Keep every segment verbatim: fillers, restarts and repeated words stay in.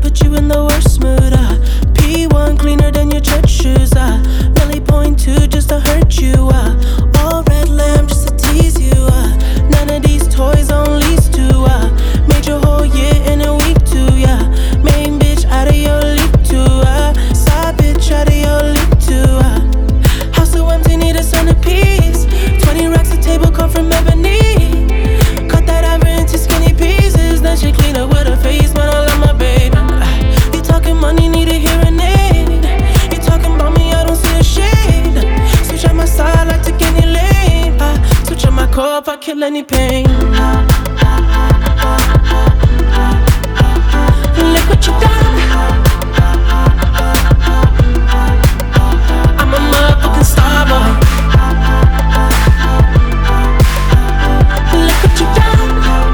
put you in the worst mood. Uh. P one cleaner than your church shoes. Uh. Millie point two just to hurt you. Uh. All red lamb just to tease you. Uh. None of these toys on lease to. Uh. Made your whole year in a week too. Yeah. Main bitch out of your league too. Uh. Side bitch out of your league too. Uh. House so empty, need a centerpiece. Twenty racks a table come from ebony. Cut that ever into skinny pieces. Then she clean up with her face, man, I love my baby. Uh, you talking money, need a hearing aid. You talking about me, I don't see a shade. Switch on my side, like take any lane. Uh, switch on my core if I kill any pain. Look what you done. I'm a motherfucking star boy. Look what you done.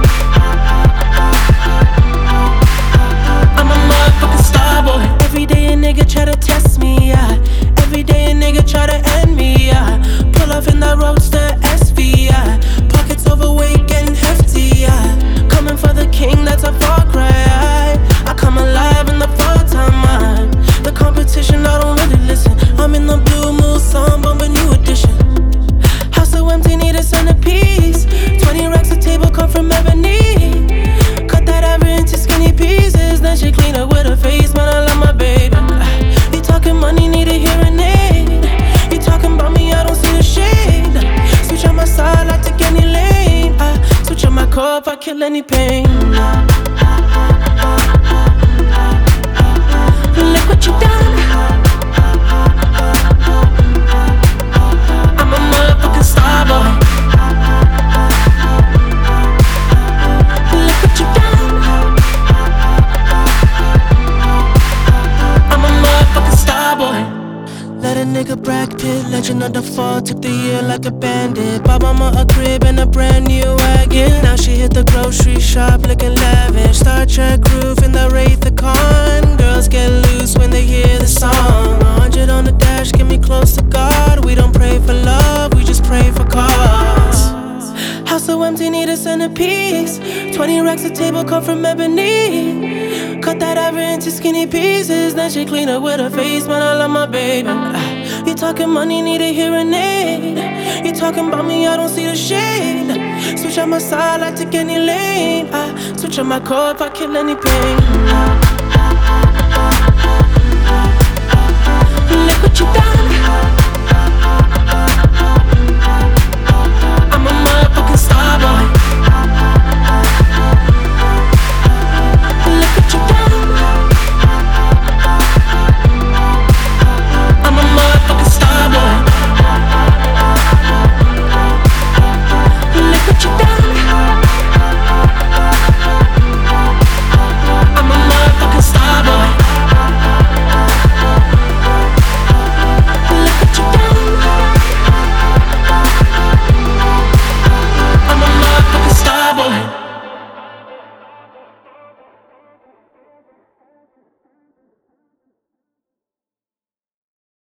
I'm a motherfucking star boy. Every day a nigga try to test me, yeah. Every day a nigga try to end me, yeah. Pull off in that roadster S V, yeah. Pockets overweight, getting hefty, yeah. Coming for the king, that's a far cry. I come alive in the fall time, man. The competition, I don't really listen. I'm in the blue moon, song, bumping new edition. House so empty, need a centerpiece. Twenty racks a table come from ebony. Cut that ever into skinny pieces. Then she clean up with her face, man, I love my baby. You talking money, need a hearing aid. You talking about me, I don't see a shade. Switch on my side, I take any lane. I switch on my core if I kill any pain. Look what you done. I'm a motherfucking star boy. Look what you done. I'm a motherfucking star boy. Let a nigga Brad Pitt, legend of the fall, took the year like a bandit. Bought mama a crib and a brand new wagon. Now she hit the grocery shop looking lavish. Star Trek roof in the Wraith the Con. Girls get loose when they hear the song. A hundred on the dash, get me close to God. We don't pray for love, we just pray for cause. House so empty, need a centerpiece. Twenty racks a table come from ebony. Cut that ever into skinny pieces. Then she clean up with her face, man, I love my baby. Uh, you talking money, need a hearing aid. You talking about me, I don't see the shade. Switch on my side, I take any lane. I switch on my core if I kill any pain. Look what you done. I'm a motherfucking star boy.